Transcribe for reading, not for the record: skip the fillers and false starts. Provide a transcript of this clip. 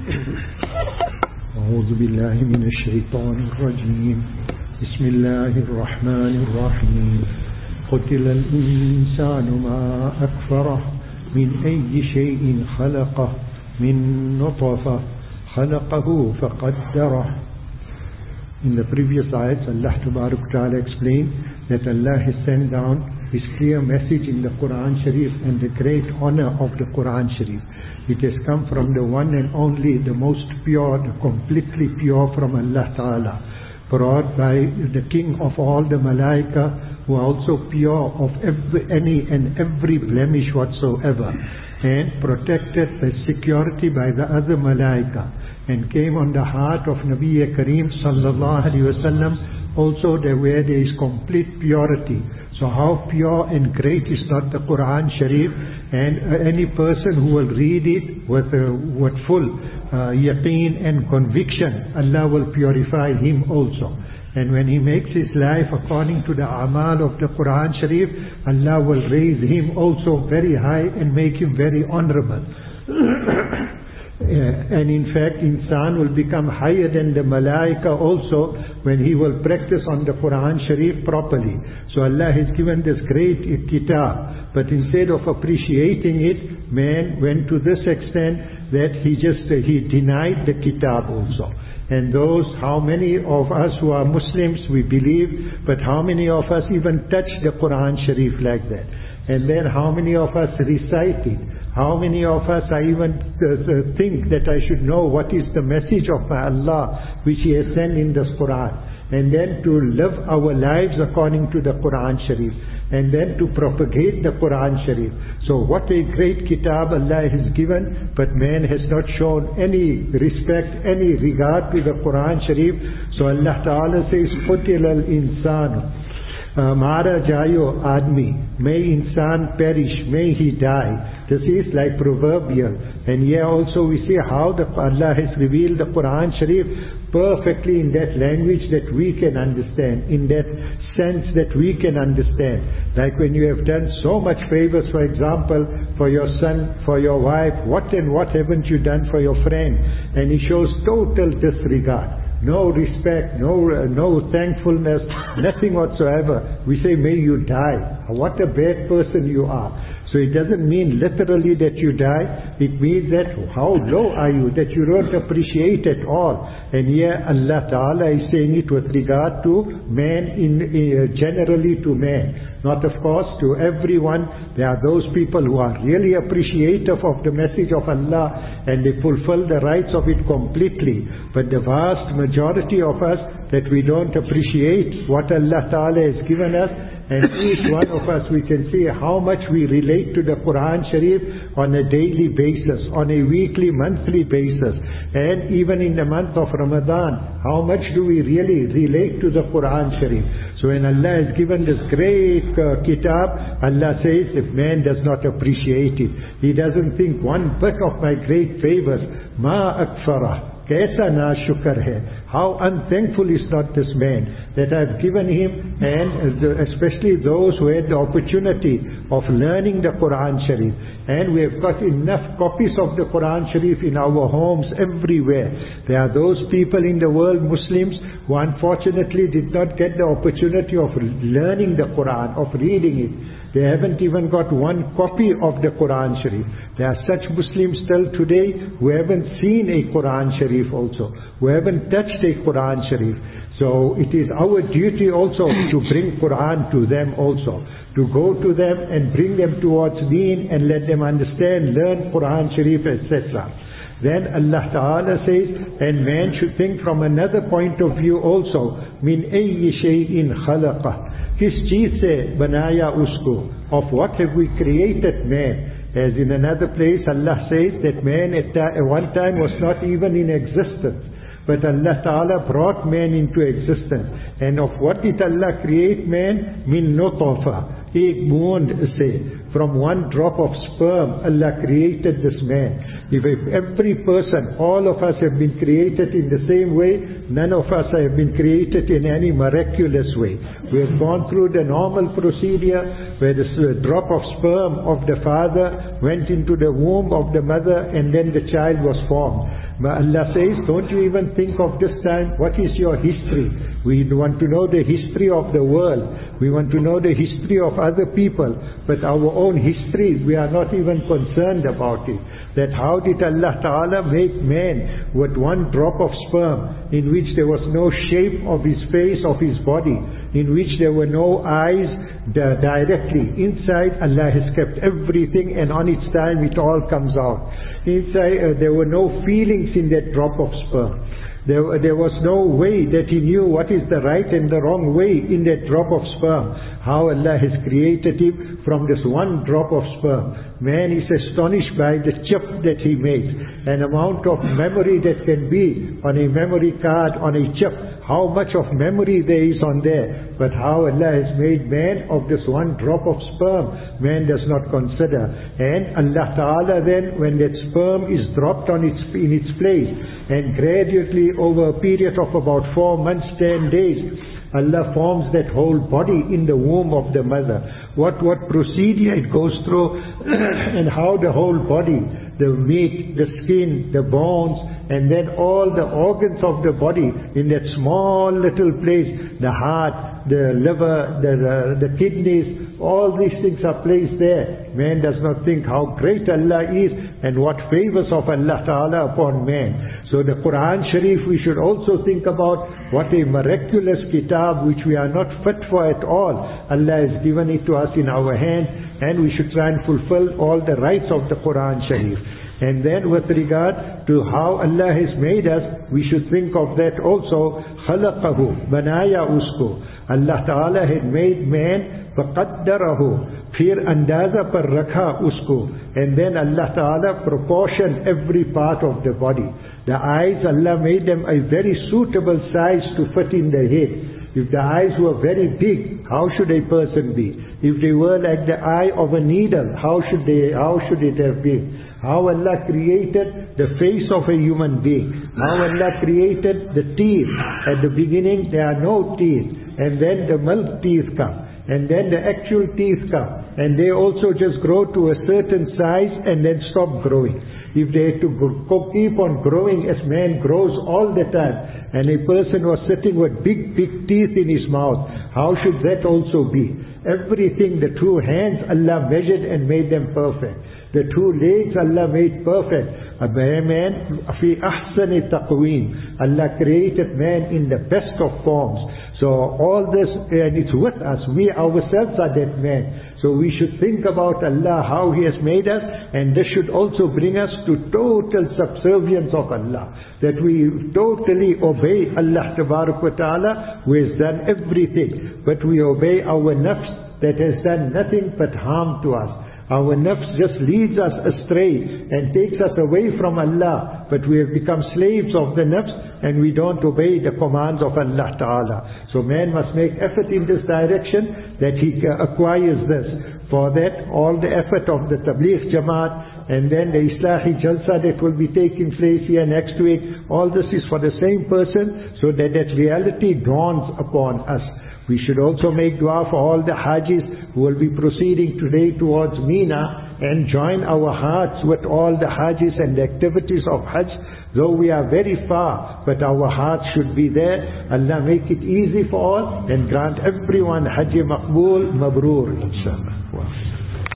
أعوذ بالله من الشيطان الرجيم بسم الله الرحمن الرحيم قتل الإنسان ما أكفره من أي شيء خلقه من نطفة خلقه فقدره. In the previous ayats, Allah Ta'ala explained that Allah has sent down His clear message in the Quran Sharif and the great honor of the Quran Sharif. It has come from the one and only, the most pure, the completely pure from Allah Ta'ala, brought by the King of all the Malaika, who are also pure of any and every blemish whatsoever, and protected by security by the other Malaika, and came on the heart of Nabi Kareem Sallallahu Alaihi Wasallam also where there is complete purity. So how pure and great is not the Quran Sharif, and any person who will read it with full yaqeen and conviction, Allah will purify him also. And when he makes his life according to the amal of the Quran Sharif, Allah will raise him also very high and make him very honorable. And in fact, insan will become higher than the malaika also when he will practice on the Quran Sharif properly. So Allah has given this great kitab, but instead of appreciating it, man went to this extent that he denied the kitab also. And those, how many of us who are Muslims, we believe, but how many of us even touch the Quran Sharif like that? And then how many of us recite it? How many of us I even think that I should know what is the message of my Allah which He has sent in this Quran, and then to live our lives according to the Quran Sharif, and then to propagate the Quran Sharif. So what a great kitab Allah has given, but man has not shown any respect, any regard to the Quran Sharif. So Allah Ta'ala says, قُتِلَ الْإِنسَانُ Mara jayo admi, may insan perish, may he die. This is like proverbial. And here also we see how Allah has revealed the Quran Sharif perfectly in that language that we can understand, in that sense that we can understand. Like when you have done so much favors, for example, for your son, for your wife, what and what haven't you done for your friend? And he shows total disregard. No respect, no thankfulness, nothing whatsoever. We say, may you die. What a bad person you are. So it doesn't mean literally that you die. It means that how low are you, that you don't appreciate at all. And here Allah Ta'ala is saying it with regard to man, generally to man. Not of course to everyone. There are those people who are really appreciative of the message of Allah and they fulfill the rights of it completely. But the vast majority of us, that we don't appreciate what Allah Ta'ala has given us, and each one of us, we can see how much we relate to the Quran Sharif on a daily basis, on a weekly, monthly basis, and even in the month of Ramadan, how much do we really relate to the Quran Sharif? So when Allah has given this great kitab, Allah says, if man does not appreciate it, he doesn't think one bit of my great favors, ma akfarah. Kaisa na shukar hai. How unthankful is not this man that I've given him, and especially those who had the opportunity of learning the Quran Sharif. And we have got enough copies of the Quran Sharif in our homes everywhere. There are those people in the world, Muslims, who unfortunately did not get the opportunity of learning the Quran, of reading it. They haven't even got one copy of the Quran Sharif. There are such Muslims still today who haven't seen a Quran Sharif also, who haven't touched a Quran Sharif. So it is our duty also to bring Quran to them also, to go to them and bring them towards Deen and let them understand, learn Quran Sharif, etc. Then Allah Ta'ala says, and man should think from another point of view also, min ayyi shay'in khalaqah. Kis cheez se banaya usko, of what have we created man? As in another place Allah says that man at one time was not even in existence, but Allah Ta'ala brought man into existence. And of what did Allah create man? Min nutfa. Ek bond se. From one drop of sperm, Allah created this man. If every person, all of us have been created in the same way, none of us have been created in any miraculous way. We have gone through the normal procedure where the drop of sperm of the father went into the womb of the mother and then the child was formed. But Allah says, don't you even think of this time, what is your history? We want to know the history of the world. We want to know the history of other people. But our own history, we are not even concerned about it. That how did Allah Ta'ala make man with one drop of sperm, in which there was no shape of his face, of his body, in which there were no eyes directly. Inside, Allah has kept everything, and on its time it all comes out. Inside, there were no feelings in that drop of sperm. There was no way that he knew what is the right and the wrong way in that drop of sperm. How Allah has created him from this one drop of sperm. Man is astonished by the chip that he made. An amount of memory that can be on a memory card, on a chip. How much of memory there is on there. But how Allah has made man of this one drop of sperm, man does not consider. And Allah Ta'ala then, when that sperm is dropped in its place, and gradually over a period of about 4 months, 10 days, Allah forms that whole body in the womb of the mother. What procedure it goes through and how the whole body, the meat, the skin, the bones, and then all the organs of the body in that small little place, the heart, the liver, the kidneys, all these things are placed there. Man does not think how great Allah is and what favors of Allah Ta'ala upon man. So the Quran Sharif, we should also think about what a miraculous kitab which we are not fit for at all. Allah has given it to us in our hand, and we should try and fulfill all the rights of the Quran Sharif. And then with regard to how Allah has made us, we should think of that also. خَلَقَهُ بَنَايَا usko. Allah Ta'ala had made man, فَقَدَّرَهُ. फिर अंदाजा पर रखा उसको. And then Allah Ta'ala proportioned every part of the body. The eyes, Allah made them a very suitable size to fit in the head. If the eyes were very big, how should a person be? If they were like the eye of a needle, how should it have been? How Allah created the face of a human being. How Allah created the teeth. At the beginning there are no teeth. And then the milk teeth come. And then the actual teeth come. And they also just grow to a certain size and then stop growing. If they had to keep on growing as man grows all the time, and a person was sitting with big teeth in his mouth, how should that also be? Everything, the two hands, Allah measured and made them perfect. The two legs, Allah made perfect. Man, fi ahsani taqweem. Allah created man in the best of forms. So all this, and it's with us. We ourselves are that man. So we should think about Allah, how He has made us, and this should also bring us to total subservience of Allah. That we totally obey Allah Ta'ala, who has done everything. But we obey our nafs that has done nothing but harm to us. Our nafs just leads us astray and takes us away from Allah. But we have become slaves of the nafs and we don't obey the commands of Allah Ta'ala. So man must make effort in this direction that he acquires this. For that, all the effort of the Tabligh Jamaat and then the Islahi Jalsa that will be taking place here next week, all this is for the same person so that that reality dawns upon us. We should also make dua for all the Hajis who will be proceeding today towards Mina and join our hearts with all the Hajis and the activities of Hajj. Though we are very far, but our hearts should be there. Allah make it easy for all and grant everyone Hajj Maqbool Mabrur, inshallah.